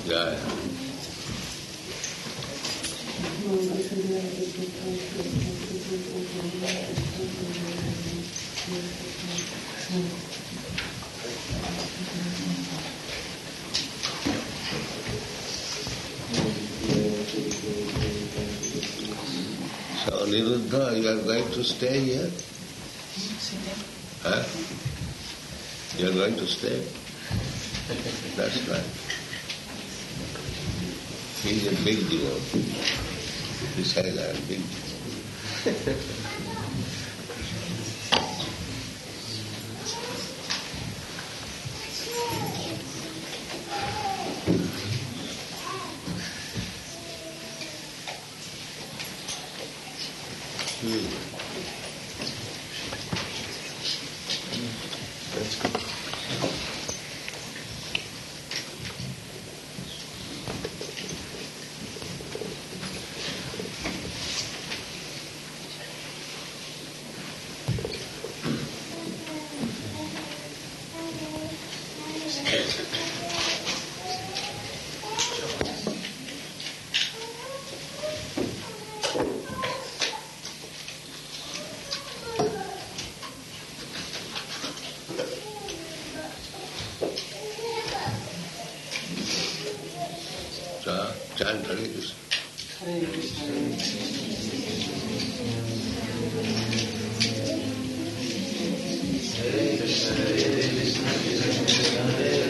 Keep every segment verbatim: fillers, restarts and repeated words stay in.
Yeah. So, Niruddha, you are going to stay here? Huh? You are going to stay? That's right. He's a big devotee. He says, I am big devotee. Chant Hare Krishna. Hare Krishna. Hare Krishna, Hare Krishna, Krishna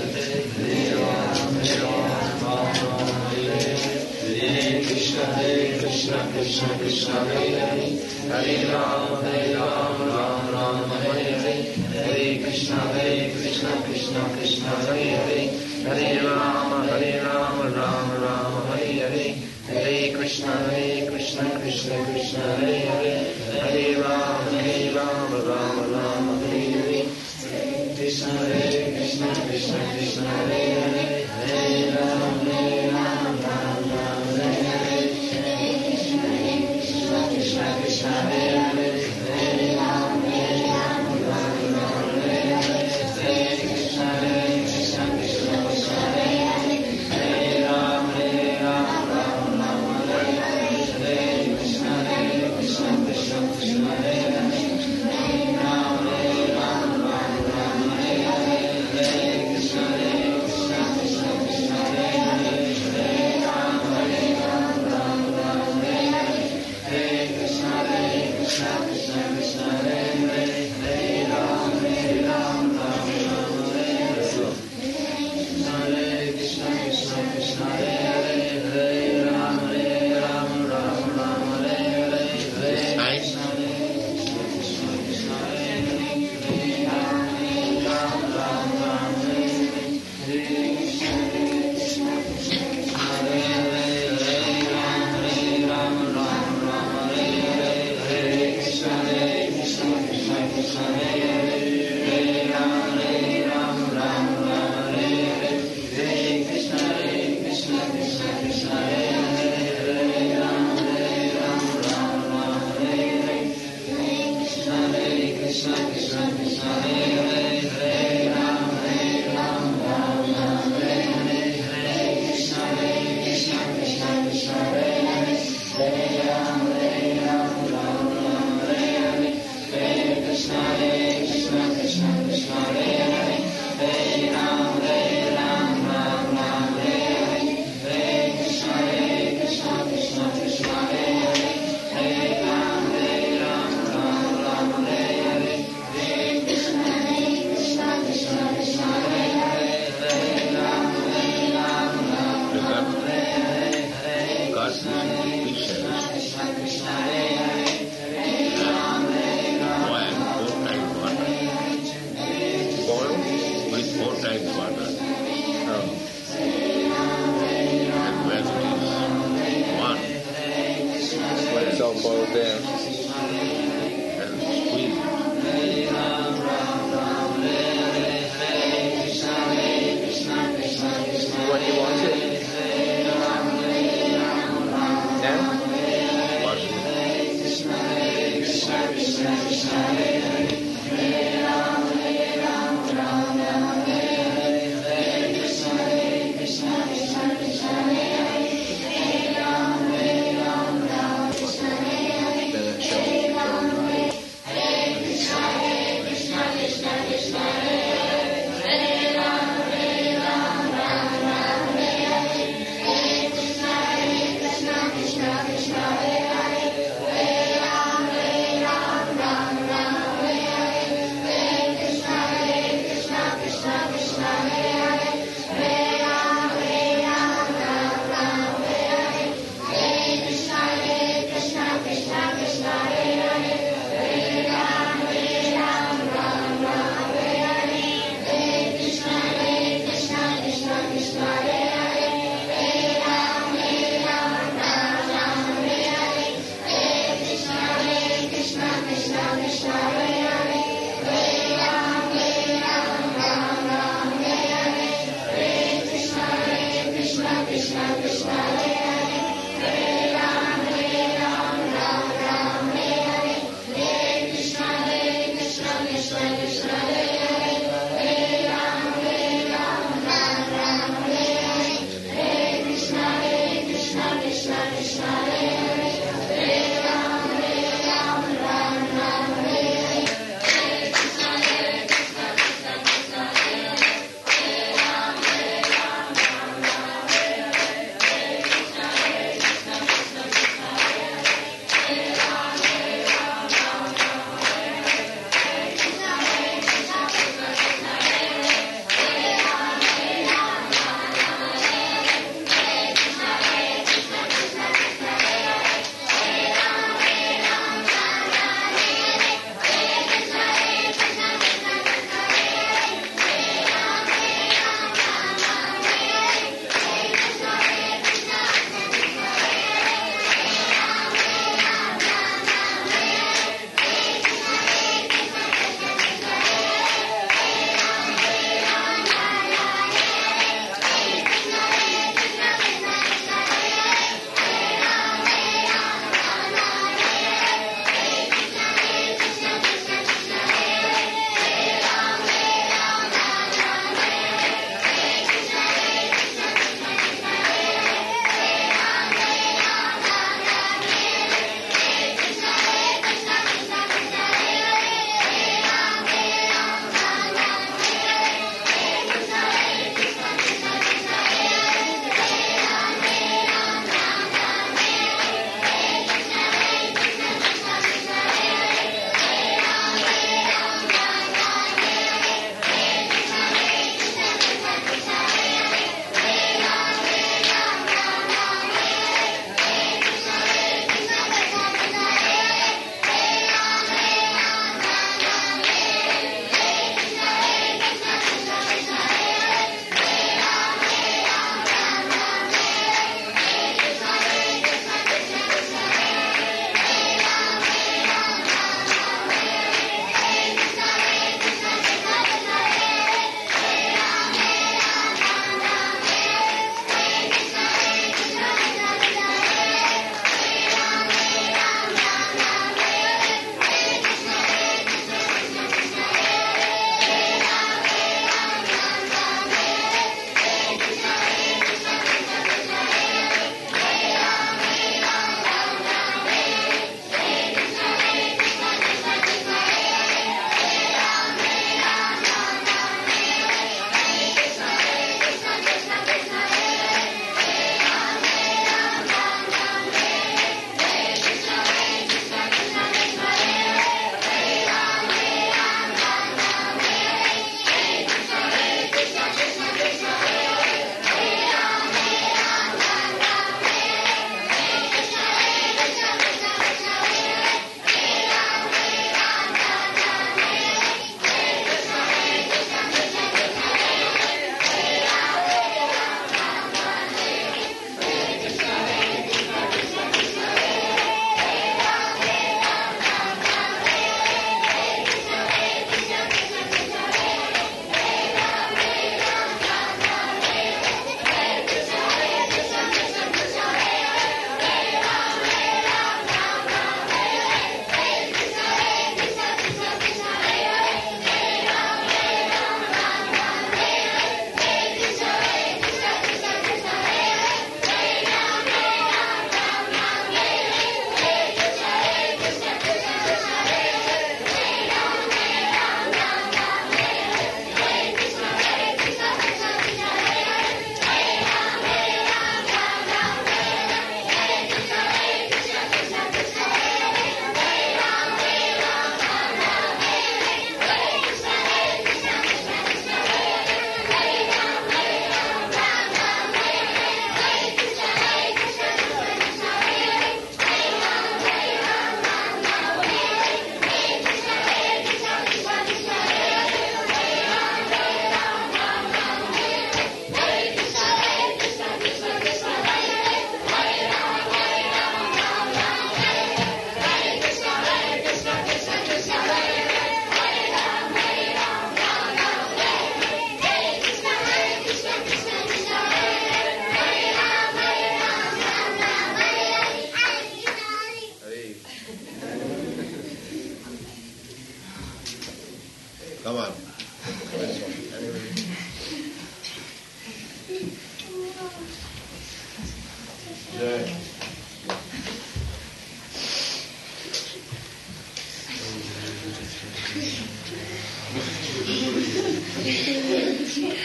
Krishna Krishna Hare Hare, Hare Rama, Hare Rama, Rama Rama Hare Hare, Hare Krishna, Hare Krishna, Krishna Krishna Hare Hare, Hare Rama, Hare Rama, Rama Rama Hare Hare, Hare Krishna, Hare Krishna, Krishna Krishna Hare Hare, Hare Rama, Hare Rama, Rama Rama Hare Hare, Hare Krishna, Hare Krishna, Krishna Krishna Hare Hare, Hare Rama, Hare Rama, Rama Rama Hare Hare, Krishna Krishna Hare Hare, Hare Rama, Hare Rama, Rama Rama Hare Hare, Hare Krishna, Hare Krishna, Krishna Krishna Hare Hare, Hare Rama, Hare Rama, Rama Rama Hare Hare, Hare Krishna, Hare Krishna, Krishna Krishna Hare Hare, Hare Rama, Hare Rama, Rama Rama Hare Hare, Hare Krishna, Hare Krishna, Krishna Krishna Hare Hare, Hare Rama, Hare Rama, Rama Rama Hare Hare, Hare Krishna, Hare Krishna, Krishna Krishna Hare Hare, Hare Rama, Hare Rama, Rama Rama Hare Hare, Hare Krishna, Krishna Krishna Hare Hare, Hare Rama, Hare Rama, Rama Rama Hare Hare, Hare Krishna, Hare Krishna, Krishna Krishna Hare Hare, Hare Rama, Hare Rama, Rama Rama Hare Hare, Hare Krishna, Hare Krishna, Krishna Krishna Hare Hare, Hare Rama, Hare Rama, Rama Rama Hare Hare, Hare Krishna, Hare Krishna, Krishna Krishna Hare Hare, Hare Rama, Hare Rama, Rama Rama Hare Hare, Hare Krishna, Hare Krishna, Krishna Krishna Hare Hare, Hare Rama, Hare Rama, Rama Rama Hare Hare, Hare Krishna, Hare Krishna, Krishna Krishna Hare Hare, Hare Rama, Hare Rama, Rama Rama Hare Hare, Hare Krishna, Hare Krishna, Krishna Krishna Hare Hare, Hare Rama, Hare Rama, Rama Rama Hare Hare, Hare Krishna, Hare Krishna, Krishna Krishna Hare Hare, Hare Rama, Hare Rama, Rama Rama Hare Hare, Hare Krishna, Hare Krishna, Krishna Krishna Hare Hare, Hare Rama, Hare Rama, Rama Rama Hare Hare, Hare Krishna, Hare Krishna, Krishna Krishna Hare Hare, Hare Rama, Hare Rama, Rama Rama Hare Hare, Hare Krishna, Hare Krishna, Krishna Krishna Hare Hare, Hare Rama, Hare Rama, Boil with four times water. Um, and when it is one, When it's all boiled down. and squeeze it. When you want it. Now? Wash it.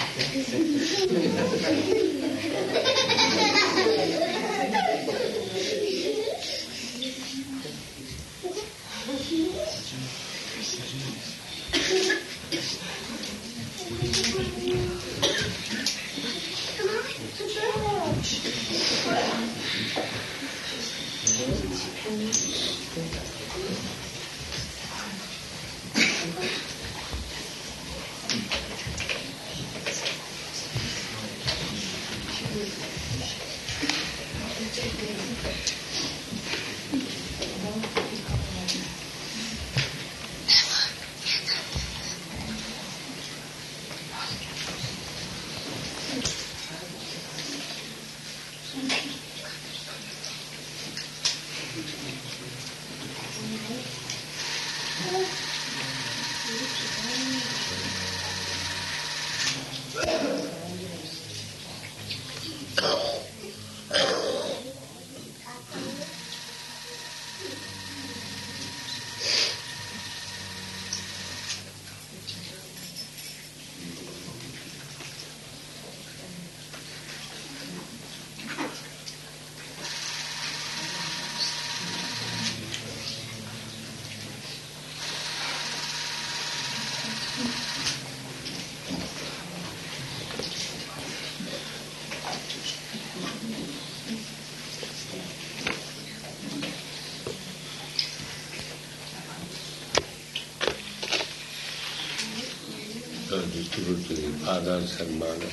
Distribute to the fathers and mothers.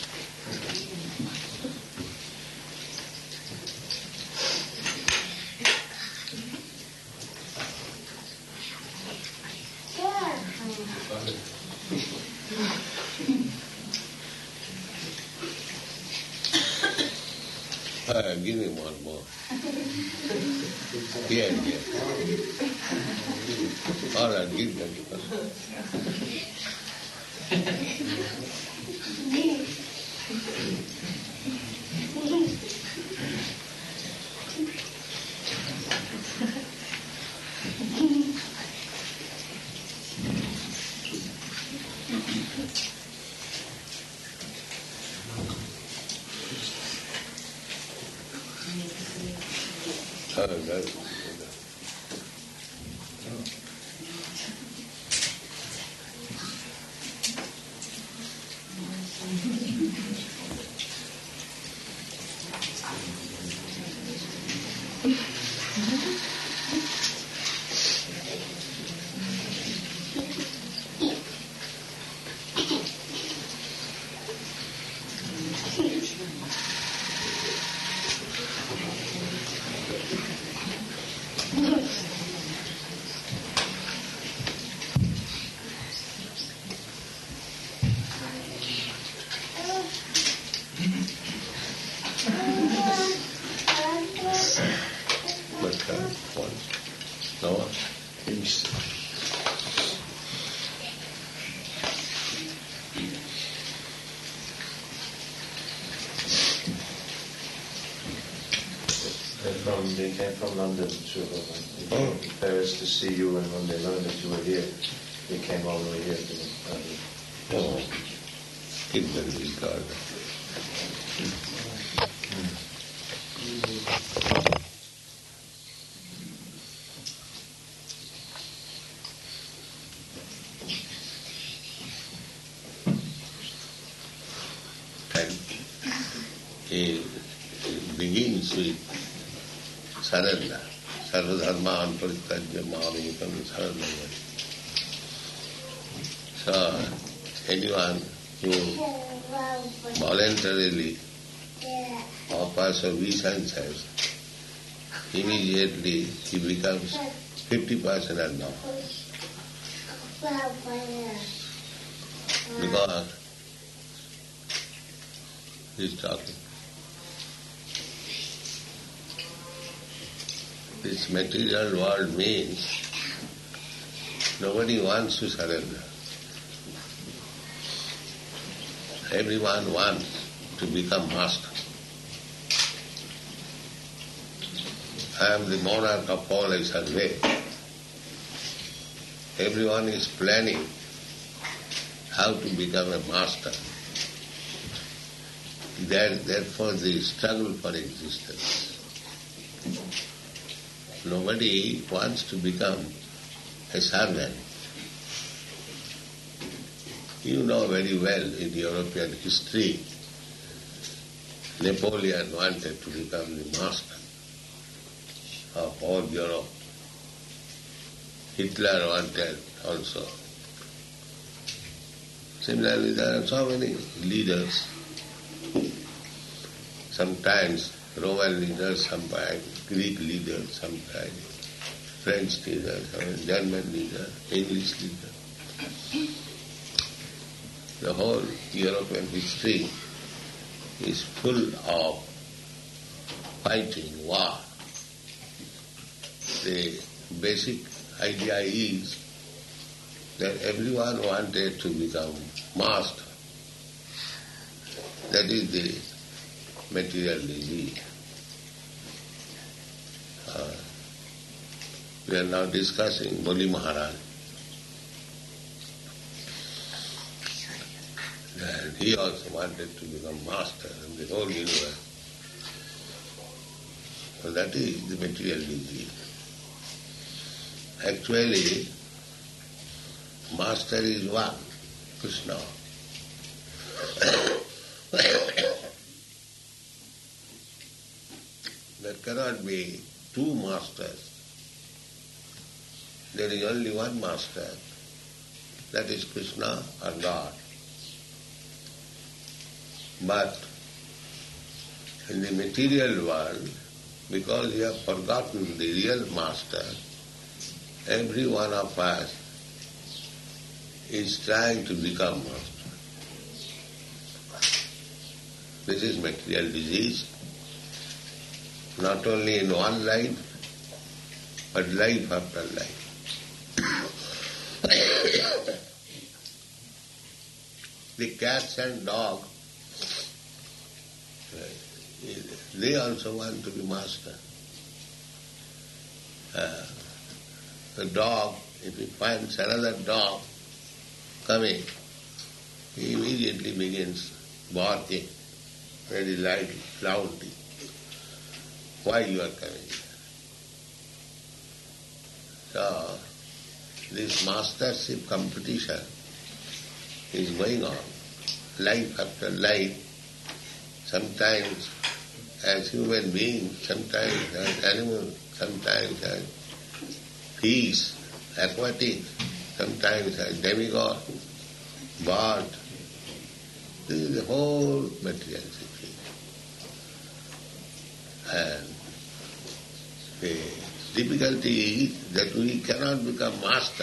Uh, give me one more. Here, here. All right, give that. Oh, that's From, they came from London to uh, Paris to see you, and when they learned that you were here, they came all the way here to uh, oh, keep them regard. And he begins with surrender. Sarva dharma anparityajya māmekam saranam. So, anyone who voluntarily offers obeisances, immediately he becomes fifty percent unknown. Because he is talking. This material world means nobody wants to surrender. Everyone wants to become master. I am the monarch of all I survey. Everyone is planning how to become a master. That, therefore the struggle for existence. Nobody wants to become a servant. You know very well in European history, Napoleon wanted to become the master of all Europe. Hitler wanted also. Similarly, there are so many leaders. Sometimes Roman leaders, sometimes Greek leaders, sometimes French leaders, sometimes German leaders, English leaders. The whole European history is full of fighting, war. The basic idea is that everyone wanted to become master. That is the material disease. Uh, we are now discussing Bali Maharaj. And he also wanted to become master in the whole universe. So that is the material disease. Actually, master is one, Krishna. There cannot be two masters. There is only one master. That is Krishna or God. But in the material world, because we have forgotten the real master, every one of us is trying to become master. This is material disease, not only in one life, but life after life. The cats and dogs, they also want to be master. Uh, the dog, if he finds another dog coming, he immediately begins barking very loudly, loudly. Why you are coming? So, this mastership competition is going on, life after life, sometimes as human beings, sometimes as animals, sometimes as fish, aquatic, sometimes as demigod, bird. This is the whole material situation. And the difficulty is that we cannot become master,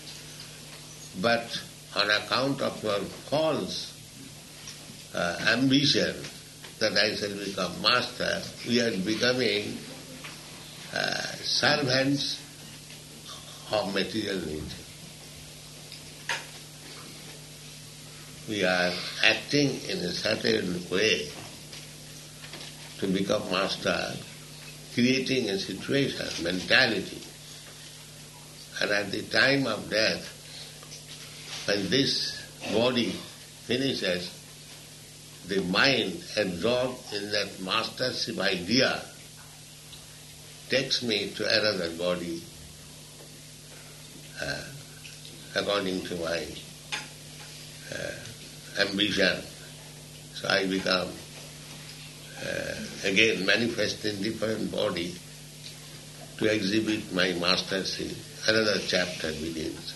but on account of our false uh, ambition that I shall become master, we are becoming uh, servants of material nature. We are acting in a certain way to become master, creating a situation, mentality. And at the time of death, when this body finishes, the mind absorbed in that mastership idea takes me to another body uh, according to my uh, ambition. So I become uh, again manifest in different body to exhibit my mastership. Another chapter begins.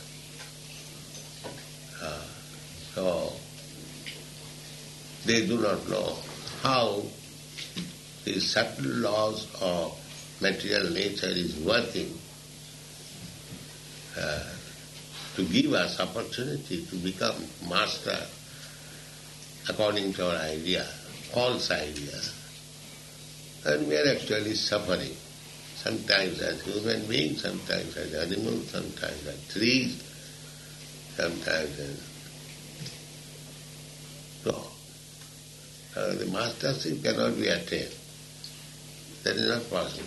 Uh, so they do not know how the subtle laws of material nature is working uh, to give us opportunity to become master according to our idea, false idea. And we are actually suffering, sometimes as human beings, sometimes as animals, sometimes as trees, sometimes as... So, uh, the mastership cannot be attained. That is not possible.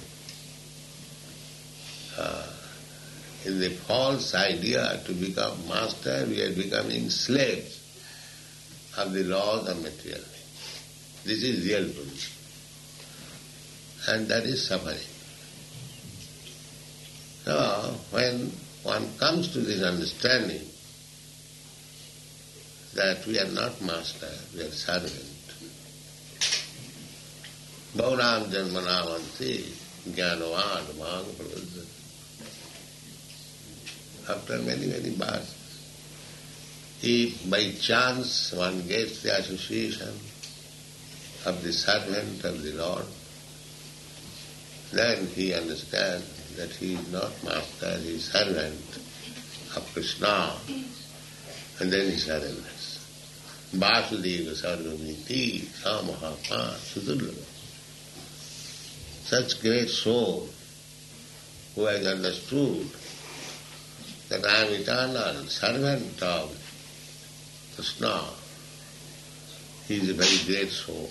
Uh, in the false idea to become master, we are becoming slaves of the laws of material life. This is real position. And that is suffering. So, when one comes to this understanding that we are not master, we are servant. Bhauram janmanavanti jnanavad bhang pravadati. After many, many births, if by chance one gets the association of the servant of the Lord, then he understands that he is not master, he is servant of Krishna, and then he surrenders. Vasudeva sarvamiti samahapa sudurlava. Such great soul who has understood that I am eternal servant of Krishna, he is a very great soul.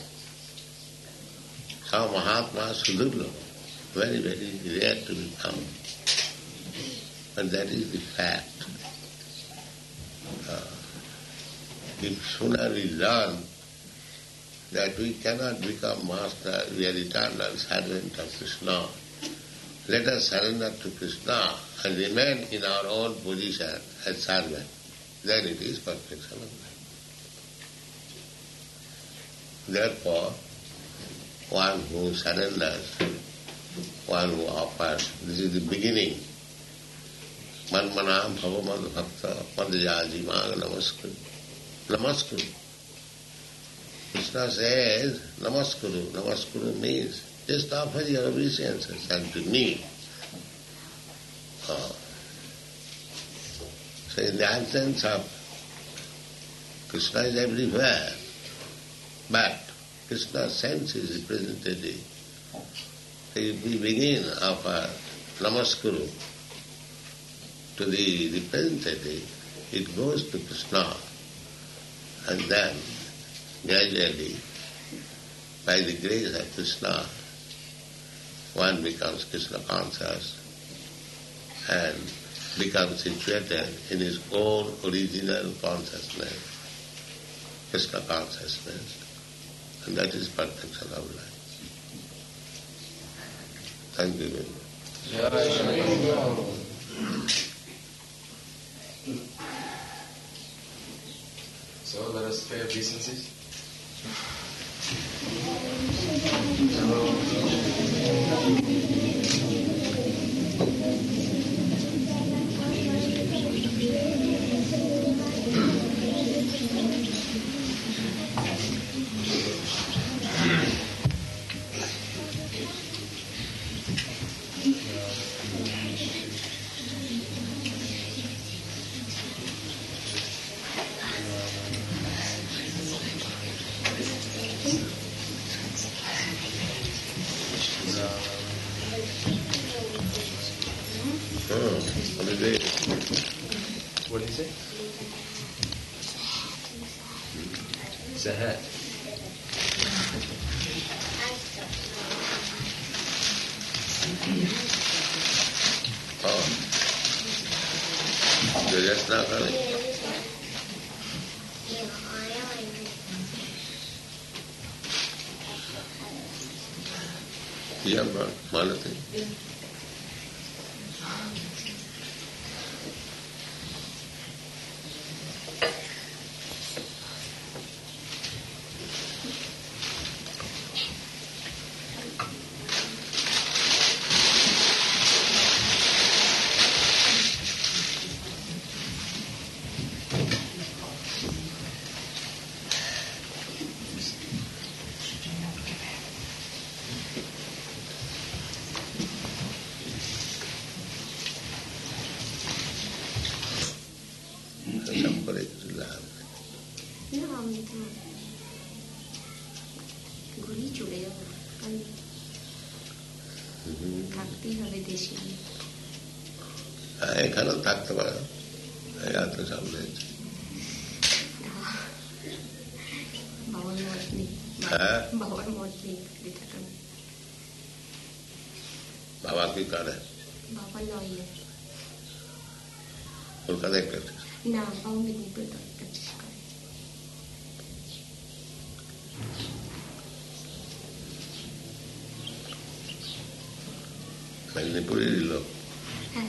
Sa Mahatma Sudurlava, very, very rare to be found. And that is the fact. Uh, if sooner we learn that we cannot become master, we are eternal servant of Krishna, let us surrender to Krishna and remain in our own position as servant. Then it is perfection of life. Therefore, one who surrenders, one who offers, this is the beginning. Manmanam bhavamad bhakta madhyaji mag namaskuru. Namaskuru. Krishna says, namaskuru. Namaskuru means, just offer your obeisances unto me. Oh. So in the absence of Krishna is everywhere, but Krishna's sense is representative. So if we begin offer namaskuru to the representative, it goes to Krishna, and then gradually, by the grace of Krishna, one becomes Krishna conscious and becomes situated in his own original consciousness, Krishna consciousness, and that is perfection of life. Thank you very much. So let us pay obeisances. What did he say? It's a hat. Oh. You're just not coming? Yeah, but Malati. এখানেও থাকতে পারে এত সব রয়েছে হ্যাঁ বাবা কি করে কলকাতায় প্র্যাকটিস না বাবা মেদিনীপুরে প্র্যাকটিস করে মেদিনীপুরেরই লোক। হ্যাঁ।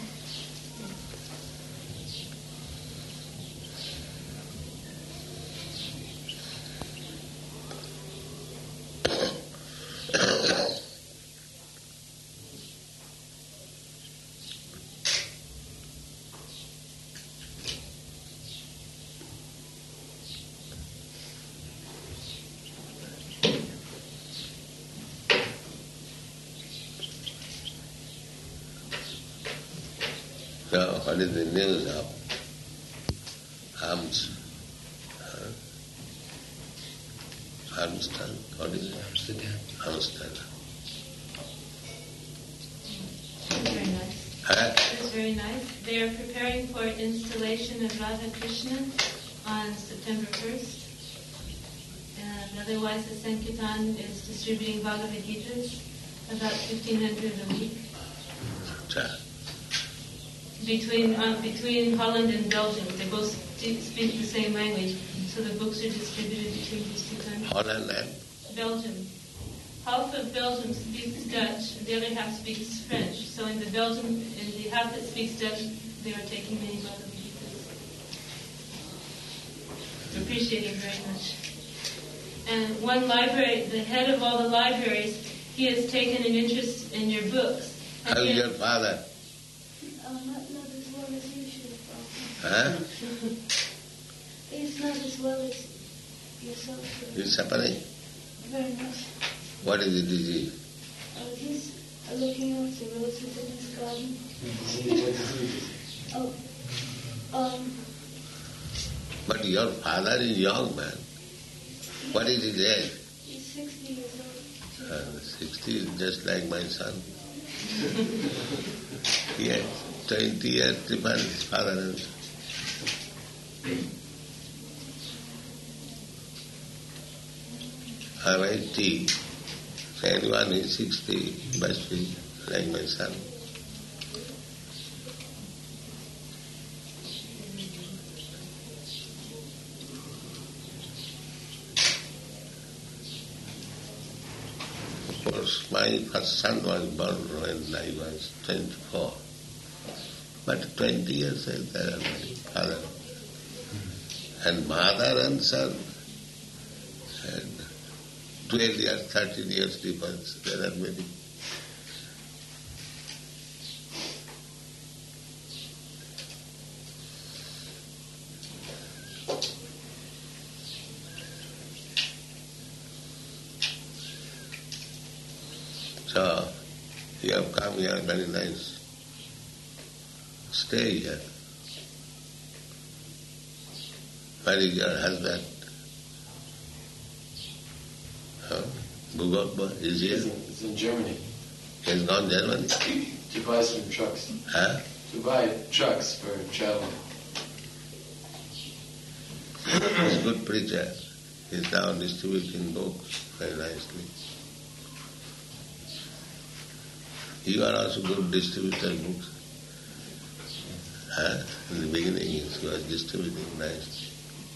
So, what is the news of Arms? Huh? Armstrong? What is it? Amsterdam. Amsterdam. Very nice. Huh? It's very nice. They are preparing for installation of Radha Krishna on September first. And otherwise the Sankirtan is distributing Bhagavad Gitas, about fifteen hundred a week. Cha. Between uh, between Holland and Belgium, they both speak the same language, so the books are distributed between these two countries. Holland and Belgium. Half of Belgium speaks Dutch, the other half speaks French. So in the Belgium, in the half that speaks Dutch, they are taking many Bhagavad Gitas. Appreciating very much. And one library, the head of all the libraries, he has taken an interest in your books. And how he is has- your father? Uh, not, not as well as you should, Prabhupada. Huh? It's not as well as yourself. sir. He's suffering? Very much. What is the disease? Uh, he's uh, looking after roses in his garden. Oh, um, But your father is young man. What is his age? he's sixty years old. Uh, sixty is just like my son. Yes, twenty years difference, father and son. I'm eighty, second one is sixty, must be like my son. Of course, my first son was born when I was twenty-four. But twenty years later, already, father. And mother and son, and twelve years, thirteen years difference, there are many. So, you have come here, very nice. Stay here. Where is your husband? Huh? Bhugoppa is It's here? in, it's in Germany. He has gone Germany? To buy some trucks. Huh? To buy trucks for traveling. He's a good preacher. He's now distributing books very nicely. You are also good distributor of books. Huh? In the beginning, he was distributing nicely.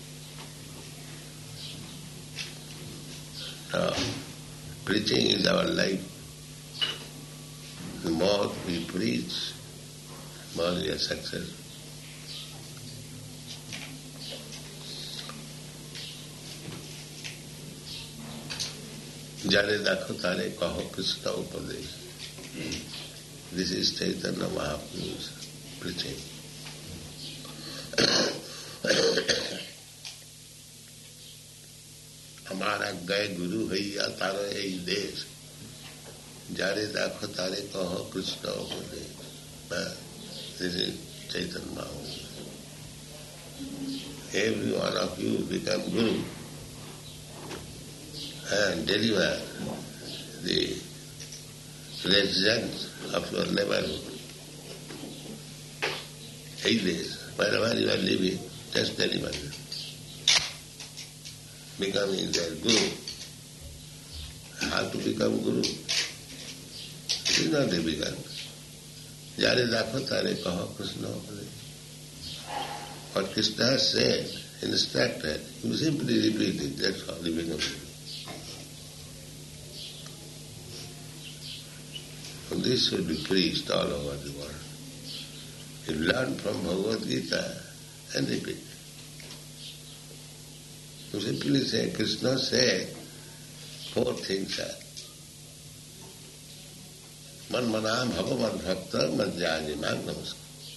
So, preaching is our life. The more we preach, the more we are successful. Jare dakho tare kaho Krishna upadesh. This is Chaitanya Mahaprabhu's preaching. हमारा गए गुरु भैया तारो यही देश जारे दाखो तारे कहो कृष्ण उपदेश. This is Chaitanya Mahaprabhu. Every one of you become guru and deliver the residents of your neighborhood. Eight days, wherever you are living, just deliver them. Becoming their guru. How to become guru? It is not difficult. Jare dakho tare kaho Krishna upade. What Krishna has said, instructed, you simply repeat it, that's how you become guru. this should be preached all over the world. You learn from Bhagavad Gita and repeat. You simply say, Krishna said, four things are. Manmanam Bhagavan Bhakta Madhyani Magnamaskar.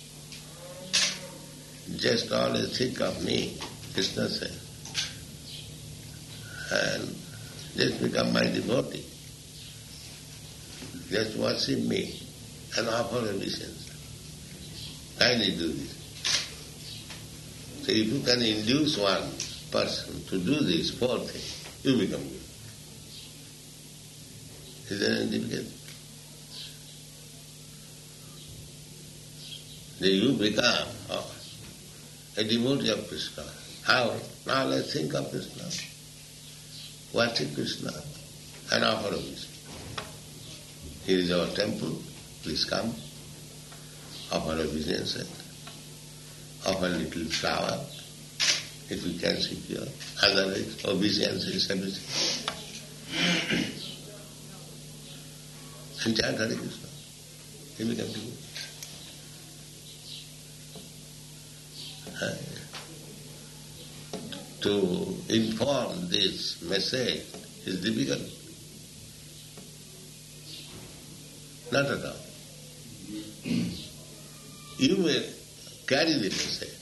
Just always think of me, Krishna said, and just become my devotee. Just worship me and offer obeisance. Kindly do this. So if you can induce one person to do these four things, you become good. Is there any difficulty? Then you become oh, a devotee of Krishna. How? Now let's think of Krishna. Worship Krishna and offer obeisance. Here is our temple. Please come. Offer obeisance and offer a little flower if you can secure. Otherwise, obeisance is everything. And chant Hare Krishna. He will come to you. To inform this message is difficult. Not at all. You may carry the message.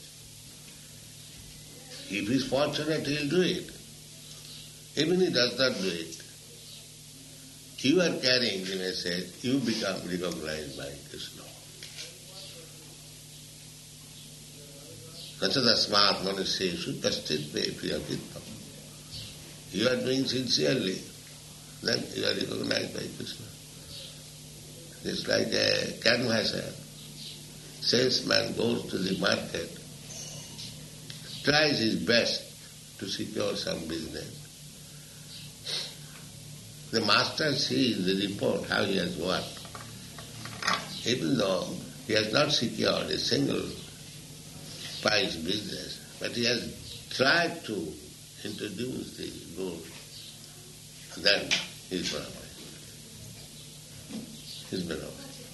If he is fortunate, he will do it. Even if he does not do it, you are carrying the message, you become recognized by Krishna. Nachatasmat manusyeshu kastit me priyakittam. You are doing sincerely, then you are recognized by Krishna. It's like a canvasser. Salesman goes to the market, tries his best to secure some business. The master sees the report, how he has worked. Even though he has not secured a single price business, but he has tried to introduce the good, then he is benevolent. He is benevolent.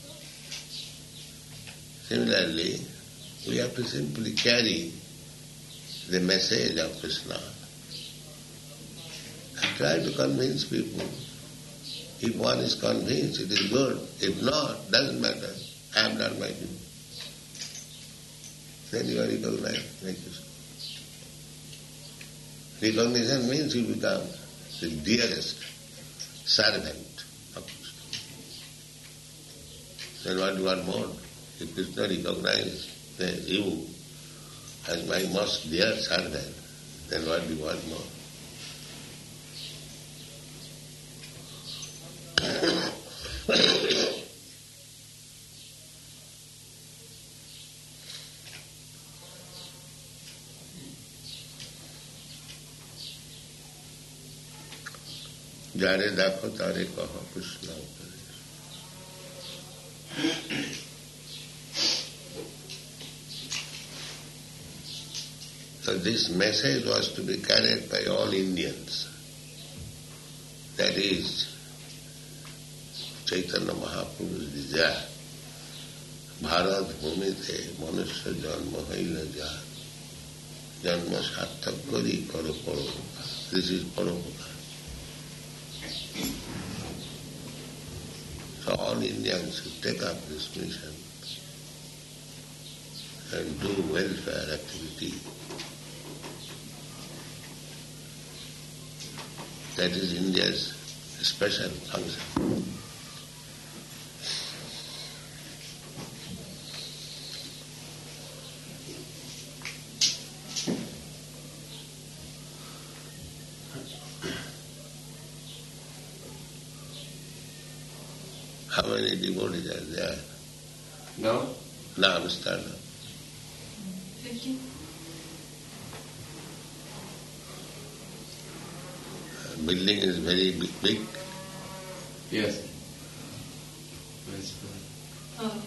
Similarly, we have to simply carry the message of Krishna and try to convince people. If one is convinced, it is good. If not, doesn't matter. I am done my duty. Then you are recognized like Krishna. Recognition means you become the dearest servant of Krishna. Then what do you want more? If Krishna recognizes you as my most dear servant, then what do you want more? जारे देखो तारे कहो Krishna So this message was to be carried by all Indians. That is Chaitanya Mahaprabhu's desire. Bharat bhumite manusya janma haila ja janma sarthak kari karo paropakar. This is paropakar. So all Indians should take up this mission and do welfare activity. That is India's special function. How many devotees are there? No? Now we start now. Fifty. The building is very big. big. Yes. Oh.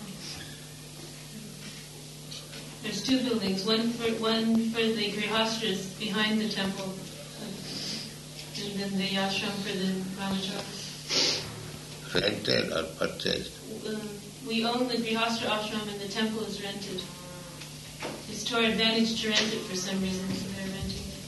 There's two buildings, one for one for the Grihastras behind the temple, and then the ashram for the Brahmacharis. rented or purchased? Um, we own the Grihastra ashram and the temple is rented. It's to our advantage to rent it for some reason, so they're renting it.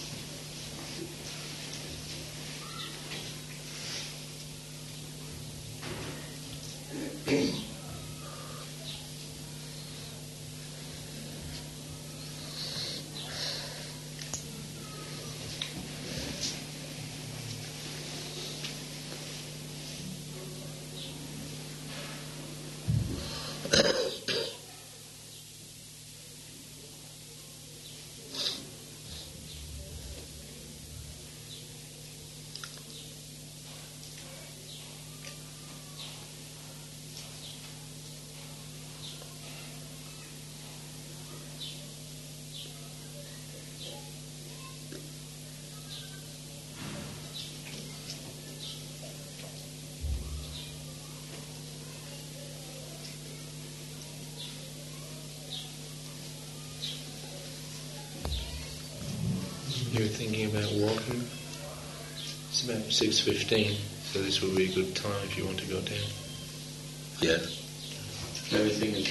You were thinking about walking? It's about six fifteen, so this will be a good time if you want to go down. Yes. Everything is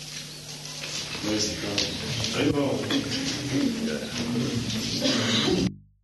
ready. Where's the car? I know.